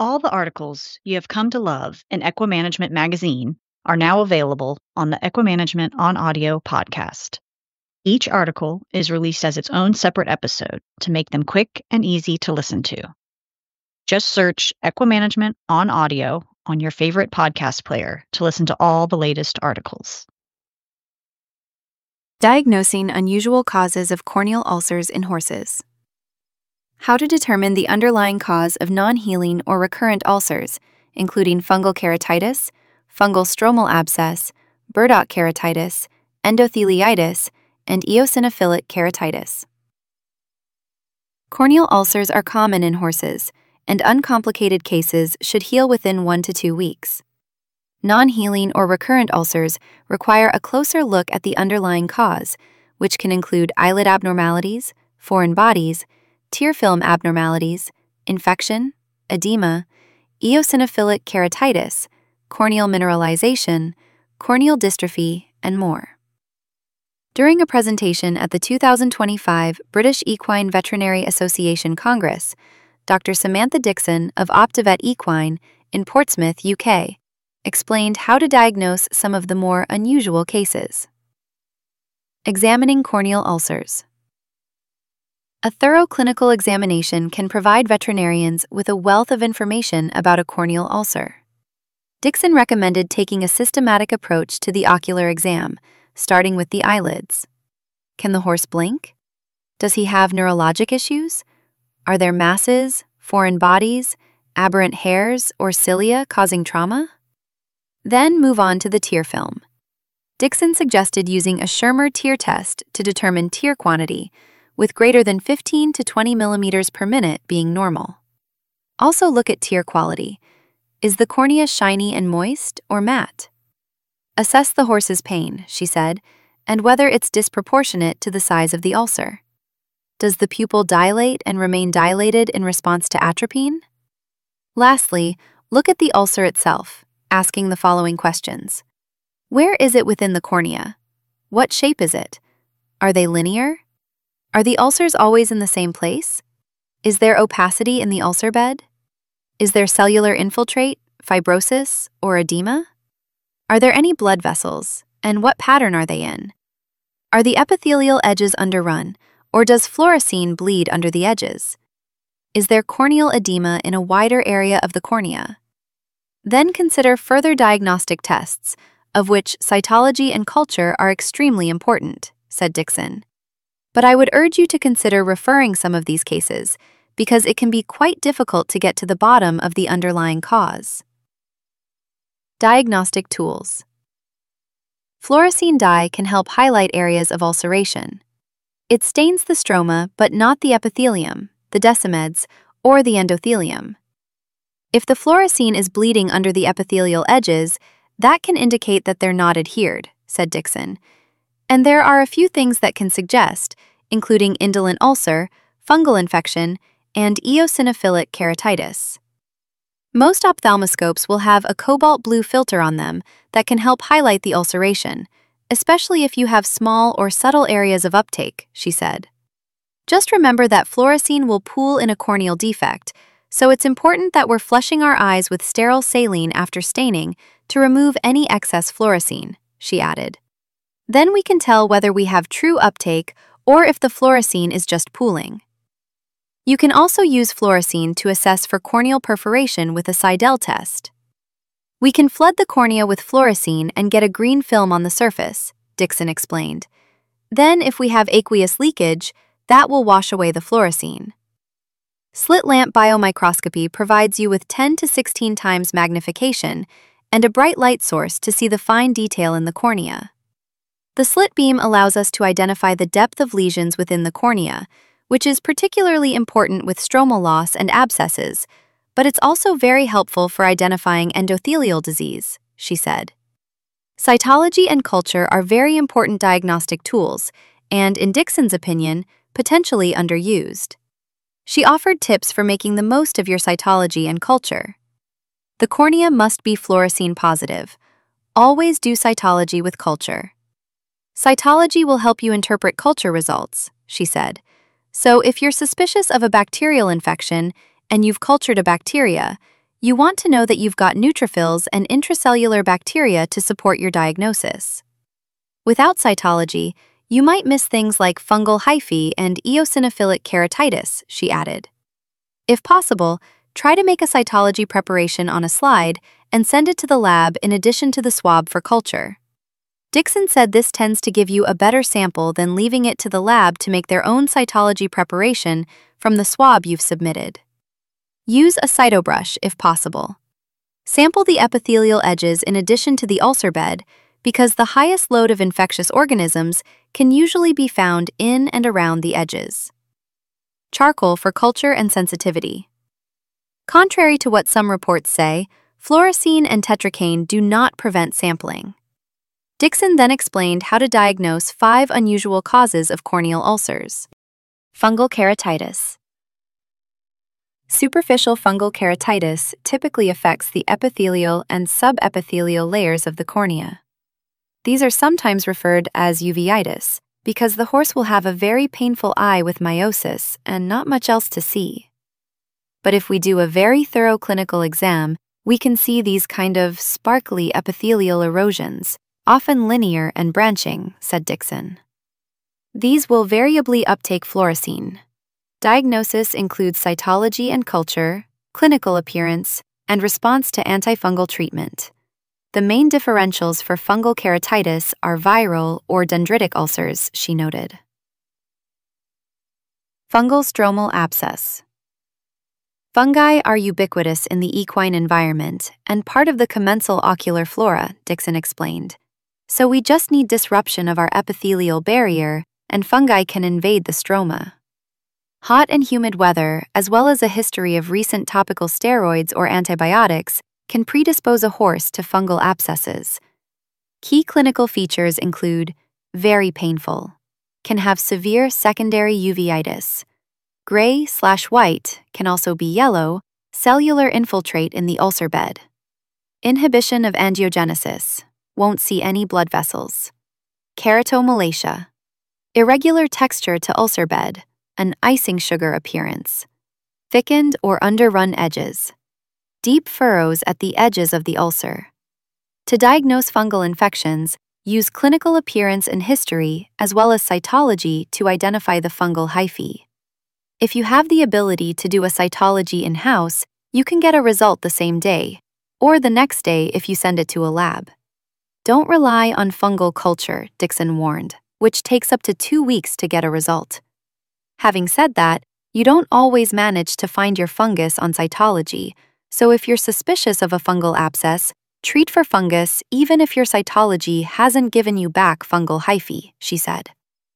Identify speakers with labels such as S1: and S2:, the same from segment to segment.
S1: All the articles you have come to love in Equimanagement magazine are now available on the Equimanagement on Audio podcast. Each article is released as its own separate episode to make them quick and easy to listen to. Just search Equimanagement on Audio on your favorite podcast player to listen to all the latest articles.
S2: Diagnosing unusual causes of corneal ulcers in horses. How to determine the underlying cause of non-healing or recurrent ulcers, including fungal keratitis, fungal stromal abscess, burdock keratitis, endotheliitis, and eosinophilic keratitis. Corneal ulcers are common in horses, and uncomplicated cases should heal within 1 to 2 weeks. Non-healing or recurrent ulcers require a closer look at the underlying cause, which can include eyelid abnormalities, foreign bodies, tear film abnormalities, infection, edema, eosinophilic keratitis, corneal mineralization, corneal dystrophy, and more. During a presentation at the 2025 British Equine Veterinary Association Congress, Dr. Samantha Dixon of Optivet Equine in Portsmouth, UK, explained how to diagnose some of the more unusual cases. Examining corneal ulcers. A thorough clinical examination can provide veterinarians with a wealth of information about a corneal ulcer. Dixon recommended taking a systematic approach to the ocular exam, starting with the eyelids. Can the horse blink? Does he have neurologic issues? Are there masses, foreign bodies, aberrant hairs, or cilia causing trauma? Then move on to the tear film. Dixon suggested using a Schirmer tear test to determine tear quantity, with greater than 15 to 20 millimeters per minute being normal. Also look at tear quality. Is the cornea shiny and moist or matte? Assess the horse's pain, she said, and whether it's disproportionate to the size of the ulcer. Does the pupil dilate and remain dilated in response to atropine? Lastly, look at the ulcer itself, asking the following questions. Where is it within the cornea? What shape is it? Are they linear? Are the ulcers always in the same place? Is there opacity in the ulcer bed? Is there cellular infiltrate, fibrosis, or edema? Are there any blood vessels, and what pattern are they in? Are the epithelial edges underrun, or does fluorescein bleed under the edges? Is there corneal edema in a wider area of the cornea? Then consider further diagnostic tests, of which cytology and culture are extremely important, said Dixon. But I would urge you to consider referring some of these cases, because it can be quite difficult to get to the bottom of the underlying cause. Diagnostic tools. Fluorescein dye can help highlight areas of ulceration. It stains the stroma but not the epithelium, the descemedes, or the endothelium. If the fluorescein is bleeding under the epithelial edges, that can indicate that they're not adhered, said Dixon. And there are a few things that can suggest, including indolent ulcer, fungal infection, and eosinophilic keratitis. Most ophthalmoscopes will have a cobalt blue filter on them that can help highlight the ulceration, especially if you have small or subtle areas of uptake, she said. Just remember that fluorescein will pool in a corneal defect, so it's important that we're flushing our eyes with sterile saline after staining to remove any excess fluorescein, she added. Then we can tell whether we have true uptake or if the fluorescein is just pooling. You can also use fluorescein to assess for corneal perforation with a Seidel test. We can flood the cornea with fluorescein and get a green film on the surface, Dixon explained. Then, if we have aqueous leakage, that will wash away the fluorescein. Slit lamp biomicroscopy provides you with 10 to 16 times magnification and a bright light source to see the fine detail in the cornea. The slit beam allows us to identify the depth of lesions within the cornea, which is particularly important with stromal loss and abscesses, but it's also very helpful for identifying endothelial disease, she said. Cytology and culture are very important diagnostic tools and, in Dixon's opinion, potentially underused. She offered tips for making the most of your cytology and culture. The cornea must be fluorescein positive. Always do cytology with culture. Cytology will help you interpret culture results, she said. So if you're suspicious of a bacterial infection and you've cultured a bacteria, You want to know that you've got neutrophils and intracellular bacteria to support your diagnosis. Without cytology, you might miss things like fungal hyphae and eosinophilic keratitis, she added. If possible, try to make a cytology preparation on a slide and send it to the lab in addition to the swab for culture. Dixon said this tends to give you a better sample than leaving it to the lab to make their own cytology preparation from the swab you've submitted. Use a cytobrush if possible. Sample the epithelial edges in addition to the ulcer bed because the highest load of infectious organisms can usually be found in and around the edges. Charcoal for culture and sensitivity. Contrary to what some reports say, fluorescein and tetracaine do not prevent sampling. Dixon then explained how to diagnose 5 unusual causes of corneal ulcers. Fungal keratitis. Superficial fungal keratitis typically affects the epithelial and subepithelial layers of the cornea. These are sometimes referred as uveitis because the horse will have a very painful eye with miosis and not much else to see. But if we do a very thorough clinical exam, we can see these kind of sparkly epithelial erosions, often linear and branching, said Dixon. These will variably uptake fluorescein. Diagnosis includes cytology and culture, clinical appearance, and response to antifungal treatment. The main differentials for fungal keratitis are viral or dendritic ulcers, she noted. Fungal stromal abscess. Fungi are ubiquitous in the equine environment and part of the commensal ocular flora, Dixon explained. So we just need disruption of our epithelial barrier, and fungi can invade the stroma. Hot and humid weather, as well as a history of recent topical steroids or antibiotics, can predispose a horse to fungal abscesses. Key clinical features include very painful, can have severe secondary uveitis, gray/white, can also be yellow, cellular infiltrate in the ulcer bed. Inhibition of angiogenesis, won't see any blood vessels. Keratomalacia, irregular texture to ulcer bed, an icing sugar appearance. Thickened or underrun edges. Deep furrows at the edges of the ulcer. To diagnose fungal infections, use clinical appearance and history as well as cytology to identify the fungal hyphae. If you have the ability to do a cytology in-house, you can get a result the same day, or the next day if you send it to a lab. Don't rely on fungal culture, Dixon warned, which takes up to 2 weeks to get a result. Having said that, you don't always manage to find your fungus on cytology, so if you're suspicious of a fungal abscess, treat for fungus even if your cytology hasn't given you back fungal hyphae, she said.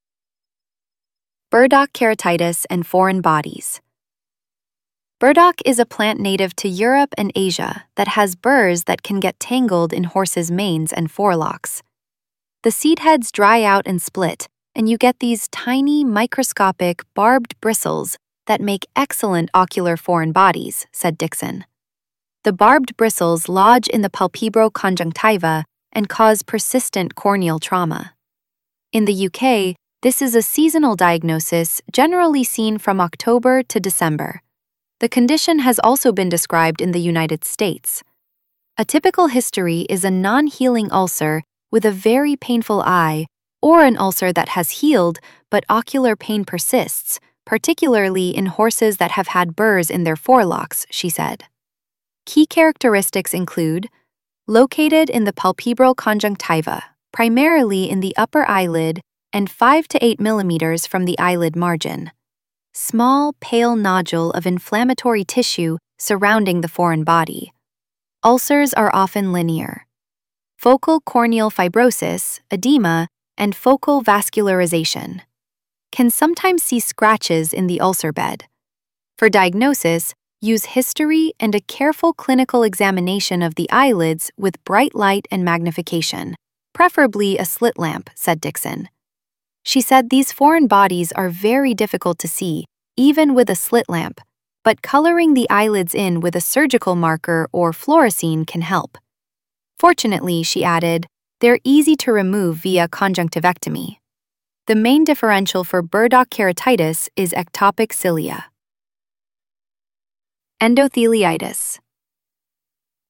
S2: Burdock keratitis and foreign bodies. Burdock is a plant native to Europe and Asia that has burrs that can get tangled in horses' manes and forelocks. The seed heads dry out and split, and you get these tiny, microscopic, barbed bristles that make excellent ocular foreign bodies, said Dixon. The barbed bristles lodge in the palpebroconjunctiva and cause persistent corneal trauma. In the UK, this is a seasonal diagnosis generally seen from October to December. The condition has also been described in the United States. A typical history is a non-healing ulcer with a very painful eye, or an ulcer that has healed but ocular pain persists, particularly in horses that have had burrs in their forelocks, she said. Key characteristics include located in the palpebral conjunctiva, primarily in the upper eyelid and 5 to 8 millimeters from the eyelid margin. Small, pale nodule of inflammatory tissue surrounding the foreign body. Ulcers are often linear. Focal corneal fibrosis, edema, and focal vascularization. Can sometimes see scratches in the ulcer bed. For diagnosis, use history and a careful clinical examination of the eyelids with bright light and magnification, preferably a slit lamp, said Dixon. She said these foreign bodies are very difficult to see, even with a slit lamp, but coloring the eyelids in with a surgical marker or fluorescein can help. Fortunately, she added, they're easy to remove via conjunctivectomy. The main differential for burdock keratitis is ectopic cilia. Endotheliitis.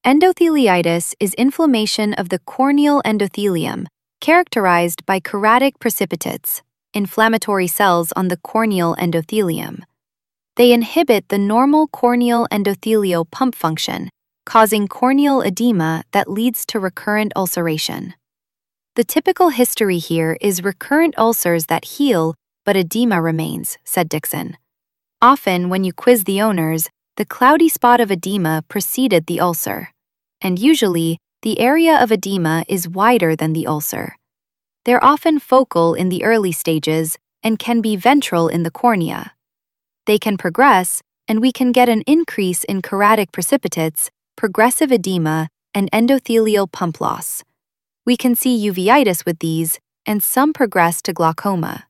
S2: Endotheliitis is inflammation of the corneal endothelium, characterized by keratotic precipitates, inflammatory cells on the corneal endothelium. They inhibit the normal corneal endothelial pump function, causing corneal edema that leads to recurrent ulceration. The typical history here is recurrent ulcers that heal, but edema remains, said Dixon. Often, when you quiz the owners, the cloudy spot of edema preceded the ulcer, and usually, the area of edema is wider than the ulcer. They're often focal in the early stages and can be ventral in the cornea. They can progress, and we can get an increase in keratotic precipitates, progressive edema, and endothelial pump loss. We can see uveitis with these, and some progress to glaucoma.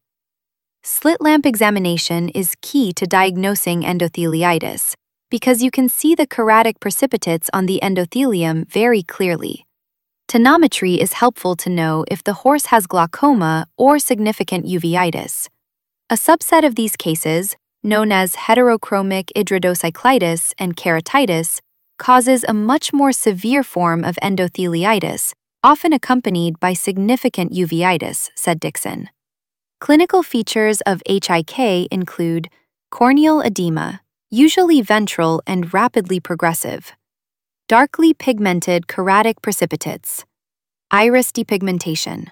S2: Slit lamp examination is key to diagnosing endotheliitis because you can see the keratotic precipitates on the endothelium very clearly. Tonometry is helpful to know if the horse has glaucoma or significant uveitis. A subset of these cases, known as heterochromic iridocyclitis and keratitis, causes a much more severe form of endotheliitis, often accompanied by significant uveitis, said Dixon. Clinical features of HIK include corneal edema, usually ventral and rapidly progressive, darkly pigmented keratotic precipitates, iris depigmentation,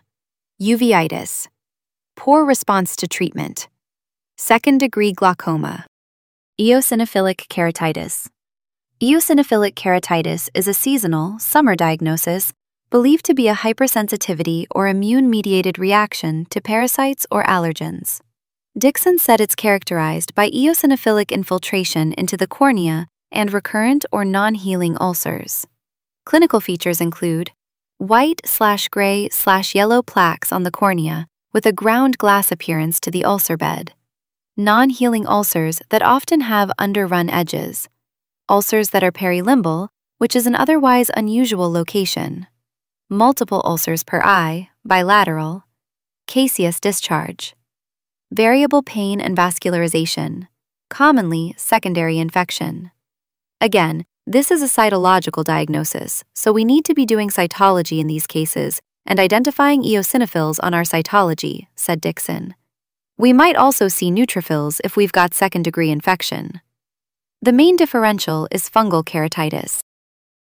S2: uveitis, poor response to treatment, second-degree glaucoma, eosinophilic keratitis. Eosinophilic keratitis is a seasonal, summer diagnosis believed to be a hypersensitivity or immune-mediated reaction to parasites or allergens. Dixon said it's characterized by eosinophilic infiltration into the cornea and recurrent or non-healing ulcers. Clinical features include white/gray/yellow plaques on the cornea with a ground glass appearance to the ulcer bed, non-healing ulcers that often have underrun edges, ulcers that are perilimbal, which is an otherwise unusual location, multiple ulcers per eye, bilateral, caseous discharge, variable pain and vascularization, commonly secondary infection. Again, this is a cytological diagnosis, so we need to be doing cytology in these cases and identifying eosinophils on our cytology, said Dixon. We might also see neutrophils if we've got second-degree infection. The main differential is fungal keratitis.